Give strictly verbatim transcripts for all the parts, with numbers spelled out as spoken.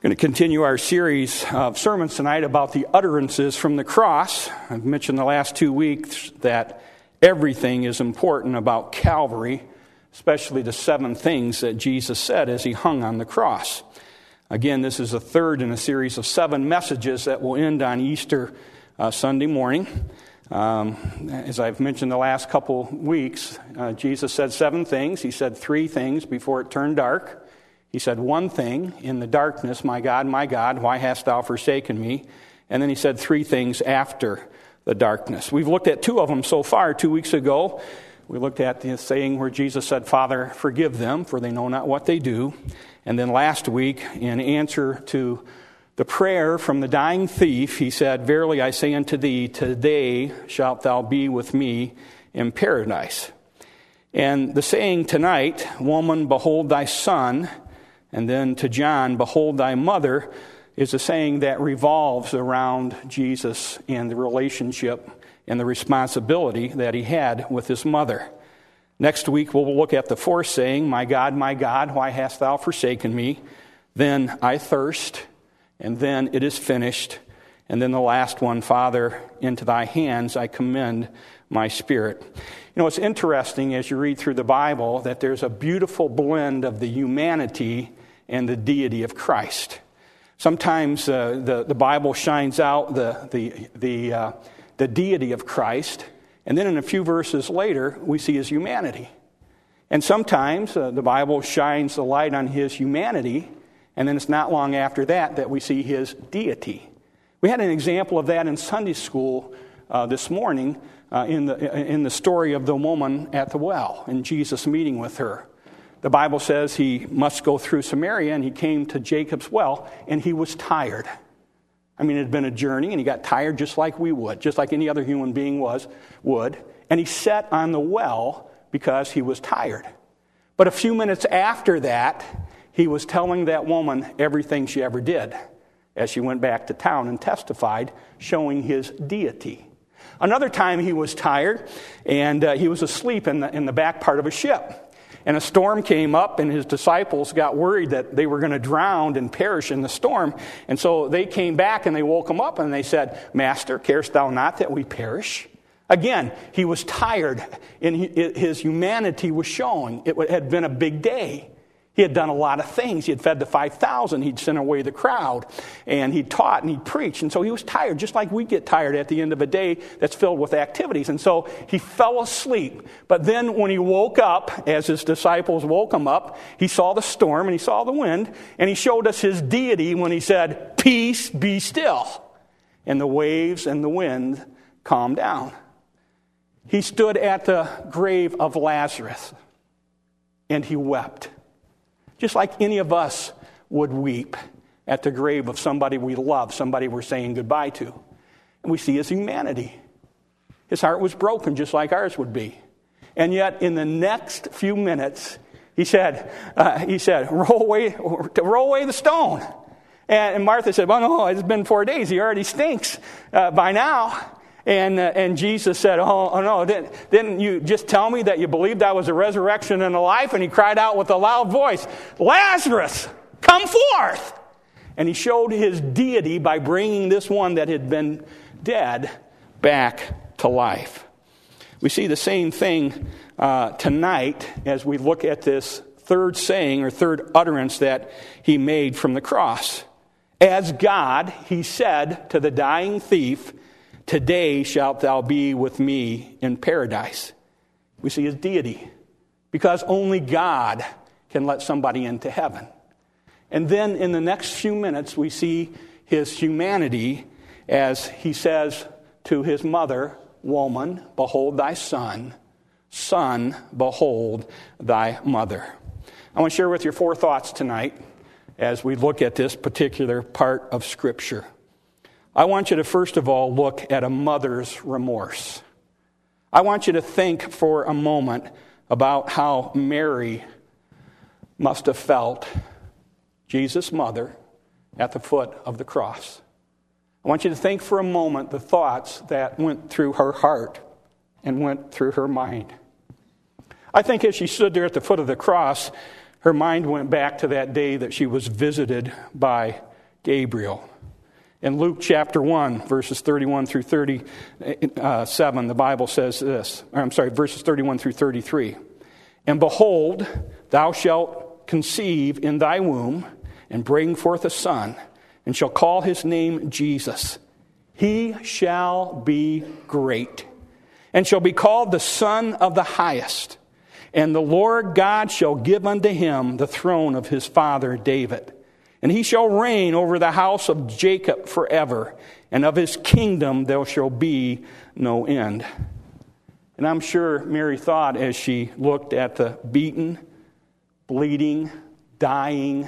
We're going to continue our series of sermons tonight about the utterances from the cross. I've mentioned the last two weeks that everything is important about Calvary, especially the seven things that Jesus said as he hung on the cross. Again, this is the third in a series of seven messages that will end on Easter uh, Sunday morning. Um, as I've mentioned the last couple weeks, uh, Jesus said seven things. He said three things before it turned dark. He said one thing in the darkness, my God, my God, why hast thou forsaken me? And then he said three things after the darkness. We've looked at two of them so far. Two weeks ago, we looked at the saying where Jesus said, Father, forgive them, for they know not what they do. And then last week, in answer to the prayer from the dying thief, he said, Verily I say unto thee, today shalt thou be with me in paradise. And the saying tonight, woman, behold thy son, and then to John, behold thy mother, is a saying that revolves around Jesus and the relationship and the responsibility that he had with his mother. Next week, we'll look at the fourth saying, My God, my God, why hast thou forsaken me? Then I thirst, and then it is finished. And then the last one, Father, into thy hands I commend my spirit. You know, it's interesting as you read through the Bible that there's a beautiful blend of the humanity and the deity of Christ. Sometimes uh, the, the Bible shines out the, the, the, uh, the deity of Christ, and then in a few verses later, we see his humanity. And sometimes uh, the Bible shines the light on his humanity, and then it's not long after that that we see his deity. We had an example of that in Sunday school uh, this morning uh, in the in the story of the woman at the well and Jesus meeting with her. The Bible says he must go through Samaria, and he came to Jacob's well, and he was tired. I mean, it had been a journey, and he got tired just like we would, just like any other human being was would. And he sat on the well because he was tired. But a few minutes after that, he was telling that woman everything she ever did as she went back to town and testified, showing his deity. Another time he was tired, and uh, he was asleep in the, in the back part of a ship. And a storm came up, and his disciples got worried that they were going to drown and perish in the storm. And so they came back, and they woke him up, and they said, Master, carest thou not that we perish? Again, he was tired, and his humanity was showing. It had been a big day. He had done a lot of things. He had fed the five thousand. He'd sent away the crowd. And he taught and he preached. And so he was tired, just like we get tired at the end of a day that's filled with activities. And so he fell asleep. But then when he woke up, as his disciples woke him up, he saw the storm and he saw the wind. And he showed us his deity when he said, Peace, be still. And the waves and the wind calmed down. He stood at the grave of Lazarus. And he wept. Just like any of us would weep at the grave of somebody we love, somebody we're saying goodbye to. And we see his humanity. His heart was broken just like ours would be. And yet in the next few minutes, he said, uh, he said, roll away, roll away the stone. And, and Martha said, well, no, it's been four days. He already stinks uh, by now. And uh, and Jesus said, oh, oh no, didn't, didn't you just tell me that you believed I was a resurrection and a life? And he cried out with a loud voice, Lazarus, come forth! And he showed his deity by bringing this one that had been dead back to life. We see the same thing uh, tonight as we look at this third saying or third utterance that he made from the cross. As God, he said to the dying thief, Today shalt thou be with me in paradise. We see his deity. Because only God can let somebody into heaven. And then in the next few minutes, we see his humanity as he says to his mother, Woman, behold thy son. Son, behold thy mother. I want to share with you four thoughts tonight as we look at this particular part of Scripture. I want you to first of all look at a mother's remorse. I want you to think for a moment about how Mary must have felt, Jesus' mother, at the foot of the cross. I want you to think for a moment the thoughts that went through her heart and went through her mind. I think as she stood there at the foot of the cross, her mind went back to that day that she was visited by Gabriel. In Luke chapter one, verses thirty-one through thirty-seven, the Bible says this, or I'm sorry, verses thirty-one through thirty-three. And behold, thou shalt conceive in thy womb, and bring forth a son, and shall call his name Jesus. He shall be great, and shall be called the Son of the Highest. And the Lord God shall give unto him the throne of his father David. And he shall reign over the house of Jacob forever, and of his kingdom there shall be no end. And I'm sure Mary thought, as she looked at the beaten, bleeding, dying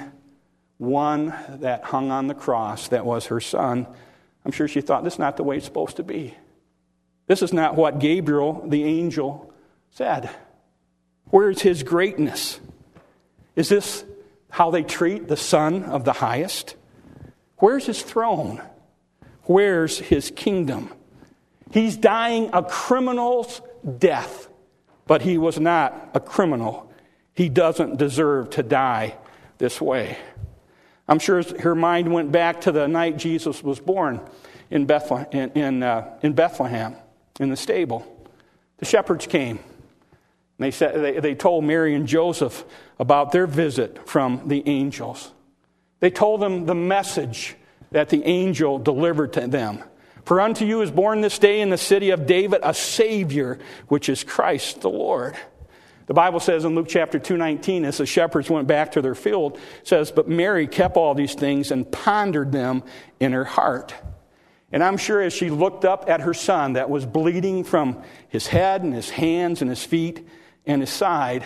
one that hung on the cross, that was her son, I'm sure she thought, this is not the way it's supposed to be. This is not what Gabriel, the angel, said. Where's his greatness? Is this how they treat the Son of the Highest? Where's his throne? Where's his kingdom? He's dying a criminal's death, but he was not a criminal. He doesn't deserve to die this way. I'm sure her mind went back to the night Jesus was born in Bethlehem, in, in, uh, in Bethlehem, in the stable. The shepherds came. They said they, they told Mary and Joseph about their visit from the angels. They told them the message that the angel delivered to them. For unto you is born this day in the city of David a Savior, which is Christ the Lord. The Bible says in Luke chapter two nineteen, as the shepherds went back to their field, says, but Mary kept all these things and pondered them in her heart. And I'm sure as she looked up at her son that was bleeding from his head and his hands and his feet and his side,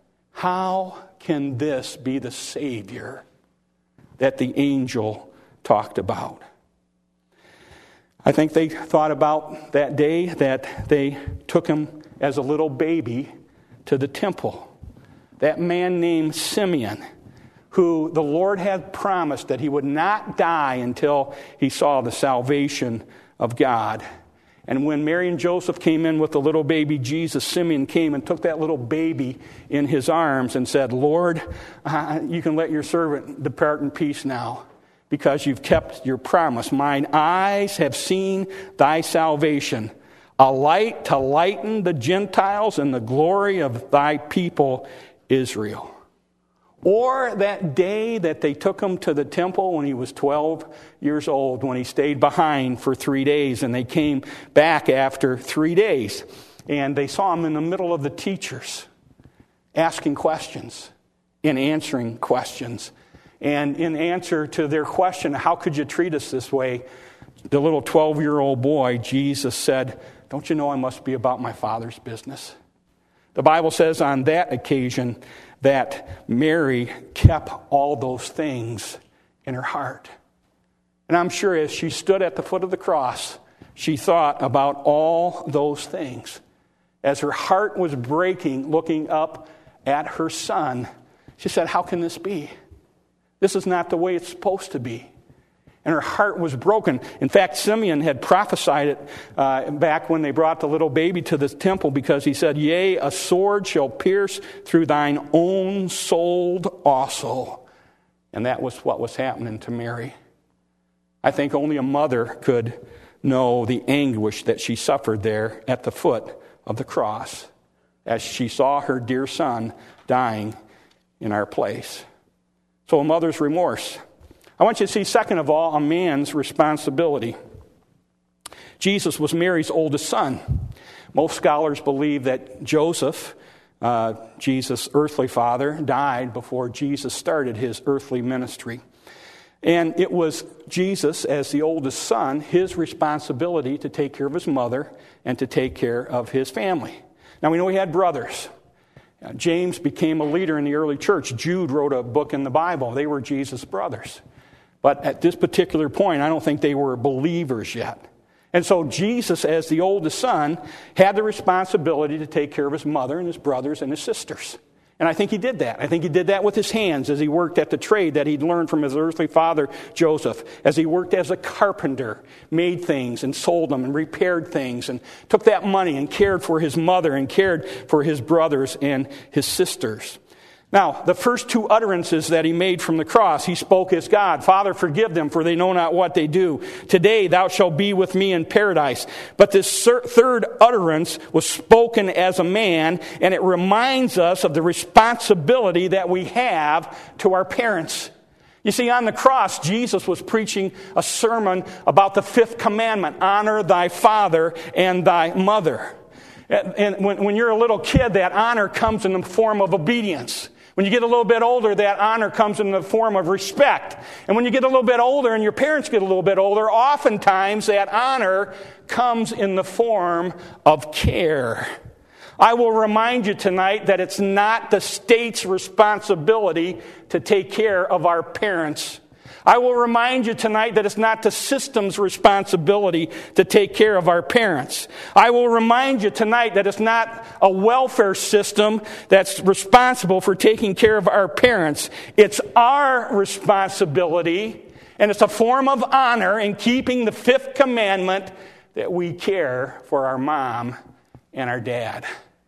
how can this be the Savior that the angel talked about? I think they thought about that day that they took him as a little baby to the temple. That man named Simeon, who the Lord had promised that he would not die until he saw the salvation of God. And when Mary and Joseph came in with the little baby Jesus, Simeon came and took that little baby in his arms and said, Lord, uh, you can let your servant depart in peace now, because you've kept your promise. Mine eyes have seen thy salvation, a light to lighten the Gentiles and the glory of thy people Israel. Or that day that they took him to the temple when he was twelve years old, when he stayed behind for three days, and they came back after three days. And they saw him in the middle of the teachers, asking questions and answering questions. And in answer to their question, how could you treat us this way? The little twelve-year-old boy, Jesus, said, don't you know I must be about my Father's business? The Bible says on that occasion that Mary kept all those things in her heart. And I'm sure as she stood at the foot of the cross, she thought about all those things. As her heart was breaking, looking up at her son, she said, how can this be? This is not the way it's supposed to be. And her heart was broken. In fact, Simeon had prophesied it uh, back when they brought the little baby to the temple, because he said, yea, a sword shall pierce through thine own soul also. And that was what was happening to Mary. I think only a mother could know the anguish that she suffered there at the foot of the cross as she saw her dear son dying in our place. So a mother's remorse. I want you to see, second of all, a man's responsibility. Jesus was Mary's oldest son. Most scholars believe that Joseph, uh, Jesus' earthly father, died before Jesus started his earthly ministry. And it was Jesus, as the oldest son, his responsibility to take care of his mother and to take care of his family. Now, we know he had brothers. Uh, James became a leader in the early church. Jude wrote a book in the Bible. They were Jesus' brothers. But at this particular point, I don't think they were believers yet. And so Jesus, as the oldest son, had the responsibility to take care of his mother and his brothers and his sisters. And I think he did that. I think he did that with his hands as he worked at the trade that he'd learned from his earthly father, Joseph. As he worked as a carpenter, made things and sold them and repaired things and took that money and cared for his mother and cared for his brothers and his sisters. Now, the first two utterances that he made from the cross, he spoke as God. Father, forgive them, for they know not what they do. Today thou shalt be with me in paradise. But this third utterance was spoken as a man, and it reminds us of the responsibility that we have to our parents. You see, on the cross, Jesus was preaching a sermon about the fifth commandment, honor thy father and thy mother. And when, when you're a little kid, that honor comes in the form of obedience. When you get a little bit older, that honor comes in the form of respect. And when you get a little bit older and your parents get a little bit older, oftentimes that honor comes in the form of care. I will remind you tonight that it's not the state's responsibility to take care of our parents. I will remind you tonight that it's not the system's responsibility to take care of our parents. I will remind you tonight that it's not a welfare system that's responsible for taking care of our parents. It's our responsibility, and it's a form of honor in keeping the fifth commandment that we care for our mom and our dad.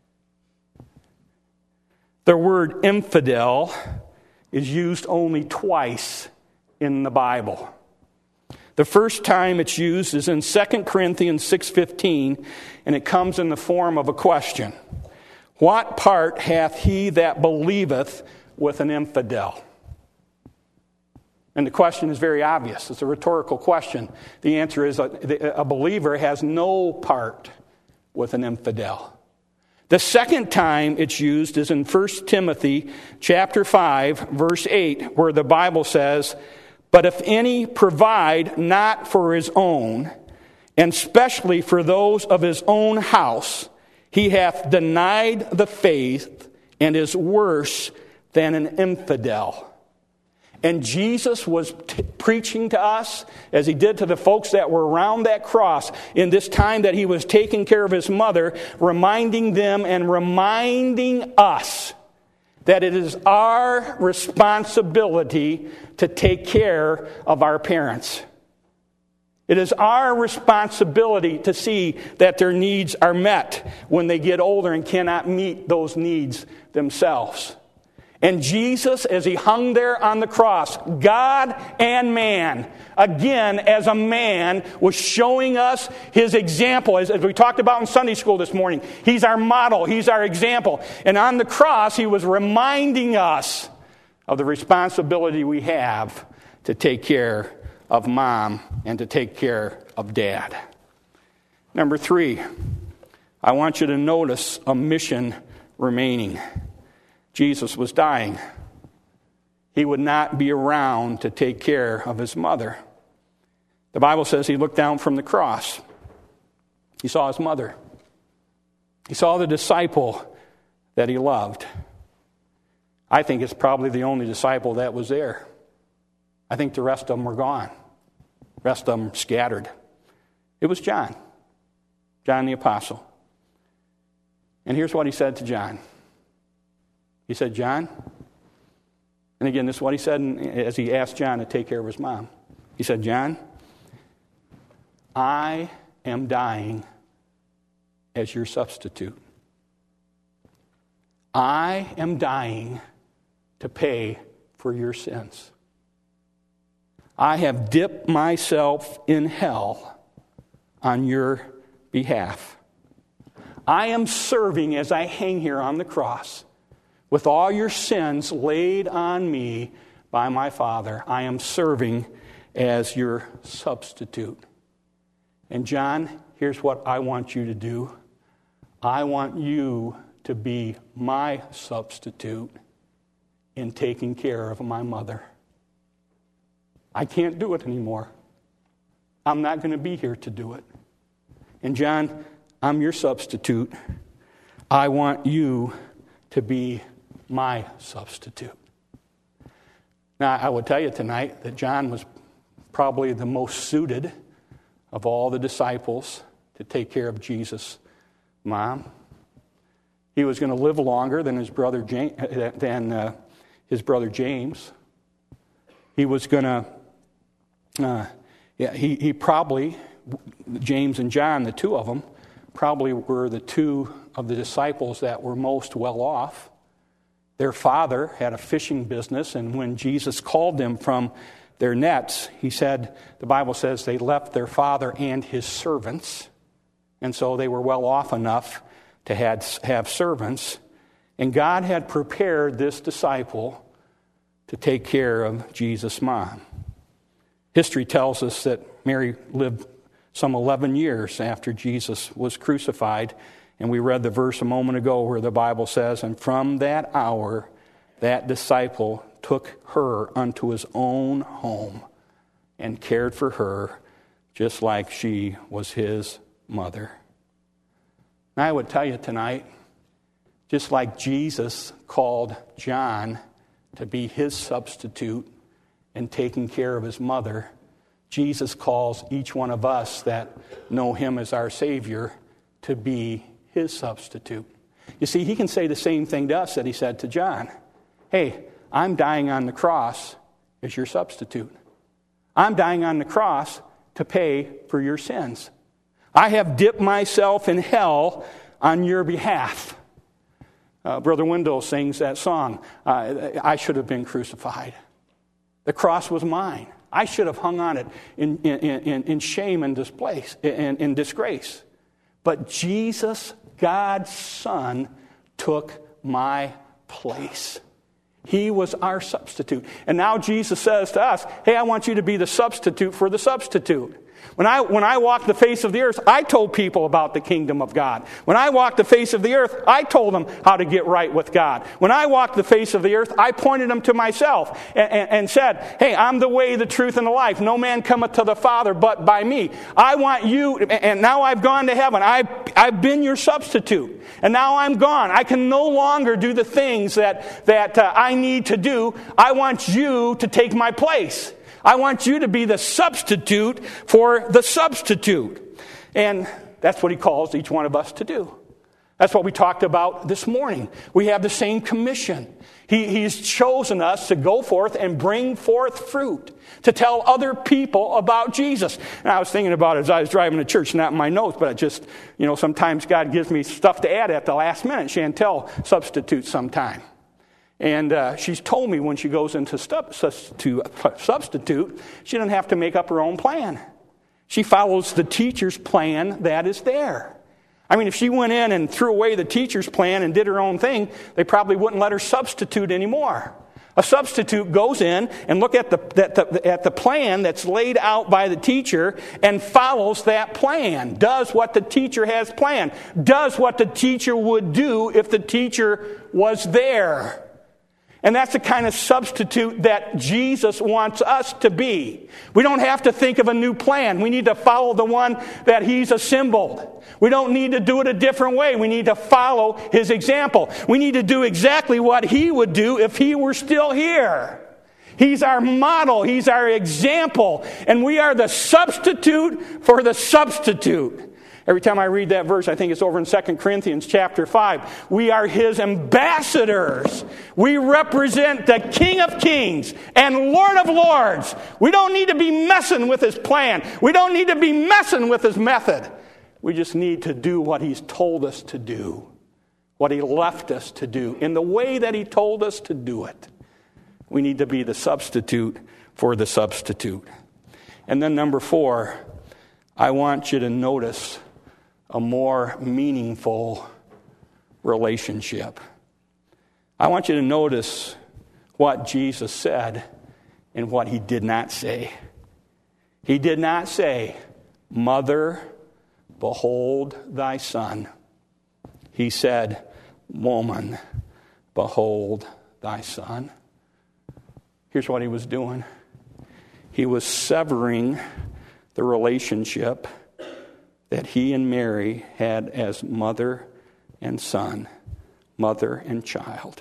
The word infidel is used only twice in the Bible. The first time it's used is in Second Corinthians six fifteen, and it comes in the form of a question. What part hath he that believeth with an infidel? And the question is very obvious. It's a rhetorical question. The answer is a, a believer has no part with an infidel. The second time it's used is in First Timothy chapter five, verse eight, where the Bible says, but if any provide not for his own, and specially for those of his own house, he hath denied the faith and is worse than an infidel. And Jesus was t- preaching to us, as he did to the folks that were around that cross, in this time that he was taking care of his mother, reminding them and reminding us that it is our responsibility to take care of our parents. It is our responsibility to see that their needs are met when they get older and cannot meet those needs themselves. And Jesus, as he hung there on the cross, God and man, again, as a man, was showing us his example. As, as we talked about in Sunday school this morning, he's our model, he's our example. And on the cross, he was reminding us of the responsibility we have to take care of mom and to take care of dad. Number three, I want you to notice a mission remaining. Jesus was dying. He would not be around to take care of his mother. The Bible says he looked down from the cross. He saw his mother. He saw the disciple that he loved. I think it's probably the only disciple that was there. I think the rest of them were gone. The rest of them scattered. It was John. John the Apostle. And here's what he said to John. He said, John, and again, this is what he said as he asked John to take care of his mom. He said, John, I am dying as your substitute. I am dying to pay for your sins. I have dipped myself in hell on your behalf. I am serving as I hang here on the cross. With all your sins laid on me by my Father, I am serving as your substitute. And John, here's what I want you to do. I want you to be my substitute in taking care of my mother. I can't do it anymore. I'm not going to be here to do it. And John, I'm your substitute. I want you to be my substitute. Now, I would tell you tonight that John was probably the most suited of all the disciples to take care of Jesus' mom. He was going to live longer than his brother James, than uh, his brother James. He was going to, uh, yeah, he he probably, James and John, the two of them, probably were the two of the disciples that were most well off. Their father had a fishing business, and when Jesus called them from their nets, he said, the Bible says they left their father and his servants, and so they were well off enough to had, have servants. And God had prepared this disciple to take care of Jesus' mom. History tells us that Mary lived some eleven years after Jesus was crucified. And we read the verse a moment ago where the Bible says, and from that hour, that disciple took her unto his own home and cared for her just like she was his mother. And I would tell you tonight, just like Jesus called John to be his substitute in taking care of his mother, Jesus calls each one of us that know him as our Savior to be his substitute. You see, he can say the same thing to us that he said to John. Hey, I'm dying on the cross as your substitute. I'm dying on the cross to pay for your sins. I have dipped myself in hell on your behalf. Uh, Brother Wendell sings that song, uh, I should have been crucified. The cross was mine. I should have hung on it in, in, in, in shame and displace, in, in disgrace. But Jesus, God's Son, took my place. He was our substitute. And now Jesus says to us, hey, I want you to be the substitute for the substitute. When I when I walked the face of the earth, I told people about the kingdom of God. When I walked the face of the earth, I told them how to get right with God. When I walked the face of the earth, I pointed them to myself and, and, and said, hey, I'm the way, the truth, and the life. No man cometh to the Father but by me. I want you, and now I've gone to heaven. I've, I've been your substitute. And now I'm gone. I can no longer do the things that, that uh, I need to do. I want you to take my place. I want you to be the substitute for the substitute. And that's what he calls each one of us to do. That's what we talked about this morning. We have the same commission. He, he's chosen us to go forth and bring forth fruit, to tell other people about Jesus. And I was thinking about it as I was driving to church, not in my notes, but I just, you know, sometimes God gives me stuff to add at the last minute. Chantel substitutes sometime. And uh, she's told me when she goes into stu- to substitute, she doesn't have to make up her own plan. She follows the teacher's plan that is there. I mean, if she went in and threw away the teacher's plan and did her own thing, they probably wouldn't let her substitute anymore. A substitute goes in and look at the, at the, at the plan that's laid out by the teacher and follows that plan, does what the teacher has planned, does what the teacher would do if the teacher was there. And that's the kind of substitute that Jesus wants us to be. We don't have to think of a new plan. We need to follow the one that he's assembled. We don't need to do it a different way. We need to follow his example. We need to do exactly what he would do if he were still here. He's our model. He's our example. And we are the substitute for the substitute. Every time I read that verse, I think it's over in Second Corinthians chapter five. We are his ambassadors. We represent the King of Kings and Lord of Lords. We don't need to be messing with his plan. We don't need to be messing with his method. We just need to do what he's told us to do, what he left us to do, in the way that he told us to do it. We need to be the substitute for the substitute. And then number four, I want you to notice a more meaningful relationship. I want you to notice what Jesus said and what he did not say. He did not say, "Mother, behold thy son." He said, "Woman, behold thy son." Here's what he was doing. He was severing the relationship that he and Mary had as mother and son, mother and child,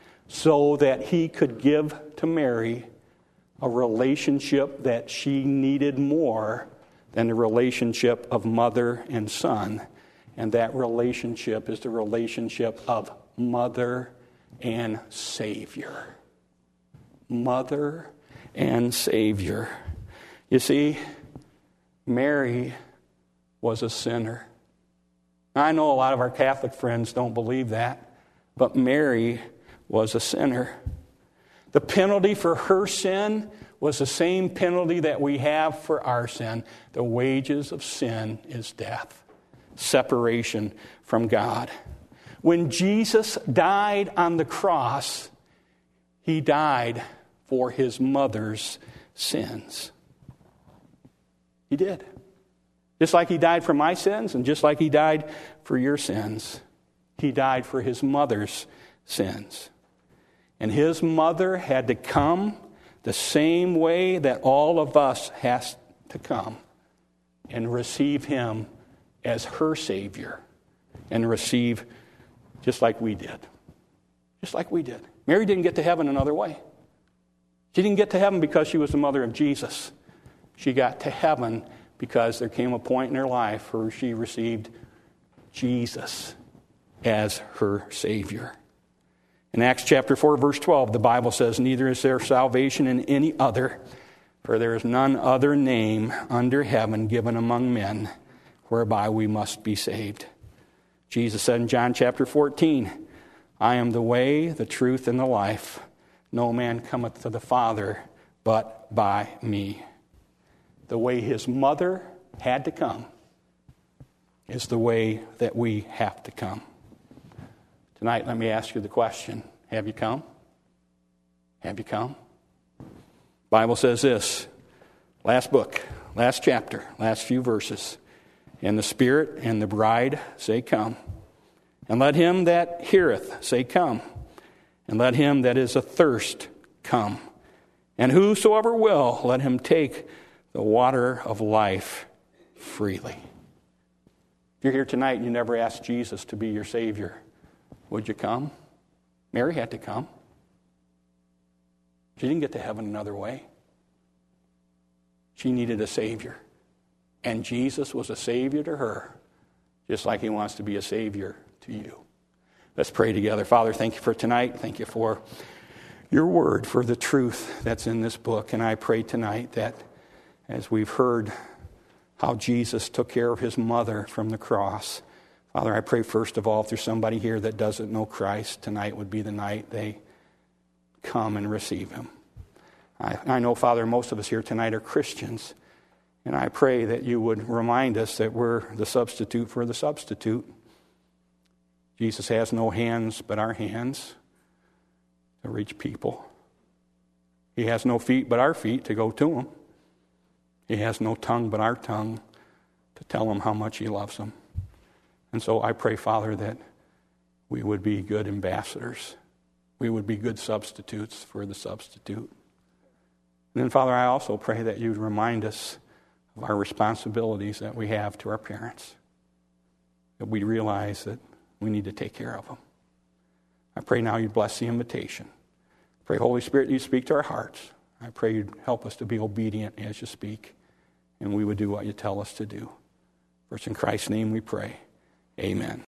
so that he could give to Mary a relationship that she needed more than the relationship of mother and son. And that relationship is the relationship of mother and Savior. Mother and Savior. You see, Mary was a sinner. I know a lot of our Catholic friends don't believe that, but Mary was a sinner. The penalty for her sin was the same penalty that we have for our sin. The wages of sin is death, separation from God. When Jesus died on the cross, he died for his mother's sins. He did. Just like he died for my sins and just like he died for your sins, he died for his mother's sins. And his mother had to come the same way that all of us has to come and receive him as her Savior and receive just like we did. Just like we did. Mary didn't get to heaven another way. She didn't get to heaven because she was the mother of Jesus. She got to heaven because there came a point in her life where she received Jesus as her Savior. In Acts chapter four, verse twelve, the Bible says, "Neither is there salvation in any other, for there is none other name under heaven given among men whereby we must be saved." Jesus said in John chapter fourteen, "I am the way, the truth, and the life. No man cometh to the Father but by me." The way his mother had to come is the way that we have to come. Tonight, let me ask you the question. Have you come? Have you come? Bible says this, last book, last chapter, last few verses. "And the Spirit and the bride say, Come. And let him that heareth say, Come. And let him that is athirst come. And whosoever will, let him take the water of life freely." If you're here tonight and you never asked Jesus to be your Savior, would you come? Mary had to come. She didn't get to heaven another way. She needed a Savior. And Jesus was a Savior to her, just like he wants to be a Savior to you. Let's pray together. Father, thank you for tonight. Thank you for your word, for the truth that's in this book. And I pray tonight that as we've heard how Jesus took care of his mother from the cross, Father, I pray first of all, if there's somebody here that doesn't know Christ, tonight would be the night they come and receive him. I, I know, Father, most of us here tonight are Christians, and I pray that you would remind us that we're the substitute for the substitute. Jesus has no hands but our hands to reach people. He has no feet but our feet to go to them. He has no tongue but our tongue to tell them how much he loves them. And so I pray, Father, that we would be good ambassadors. We would be good substitutes for the substitute. And then, Father, I also pray that you'd remind us of our responsibilities that we have to our parents, that we realize that we need to take care of them. I pray now you'd bless the invitation. I pray, Holy Spirit, you speak to our hearts. I pray you'd help us to be obedient as you speak, and we would do what you tell us to do. For it's in Christ's name we pray. Amen.